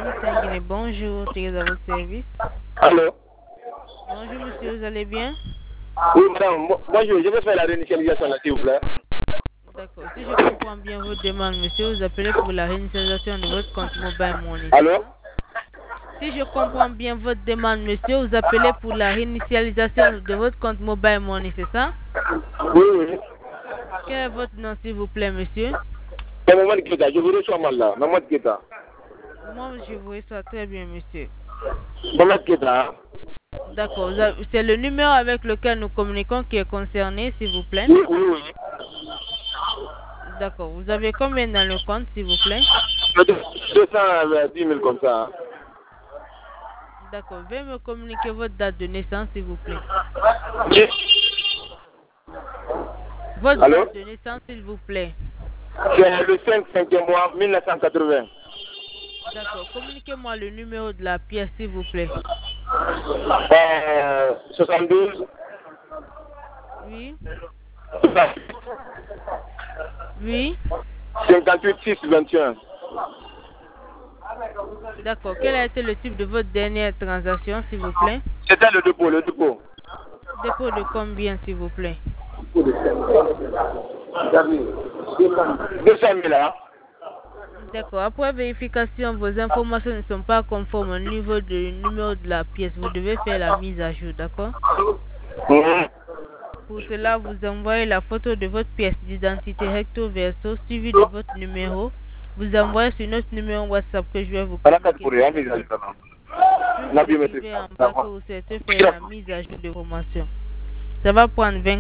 Saint-Guinée, bonjour, très à votre service. Allô? Bonjour monsieur, vous allez bien? Oui, madame, bonjour, je vais faire la réinitialisation là, s'il vous plaît. D'accord, si je comprends bien votre demande, monsieur, vous appelez pour la réinitialisation de votre compte mobile money. Allô? Si je comprends bien votre demande, monsieur, vous appelez pour la réinitialisation de votre compte mobile money, c'est ça? Oui, oui. Quel est votre nom, s'il vous plaît, monsieur? C'est Maman Keta, je vous reçois mal là. Maman Keta. Moi, je vous reçois très bien, monsieur. Maman Keta. D'accord, c'est le numéro avec lequel nous communiquons qui est concerné, s'il vous plaît. Oui, oui, oui. D'accord, vous avez combien dans le compte, s'il vous plaît? 210 000 comme ça. D'accord, veuillez me communiquer votre date de naissance, s'il vous plaît. Oui. Votre Allô? date de naissance, s'il vous plaît. C'est le 5e mois 1980. D'accord, communiquez-moi le numéro de la pièce, s'il vous plaît. 72. Oui. Oui. 58 6 21. D'accord, quel a été le type de votre dernière transaction, s'il vous plaît? C'était le dépôt, le dépôt. Dépôt de combien, s'il vous plaît? 200 000 là. D'accord, après vérification, vos informations ne sont pas conformes au niveau du numéro de la pièce. Vous devez faire la mise à jour, d'accord? Pour cela, vous envoyez la photo de votre pièce d'identité recto verso suivi de votre numéro. Vous envoyez sur notre numéro WhatsApp que je vais vous communiquer. Puis vous écrivez en bas que vous souhaitez faire la mise à jour de formation. Ça va prendre 20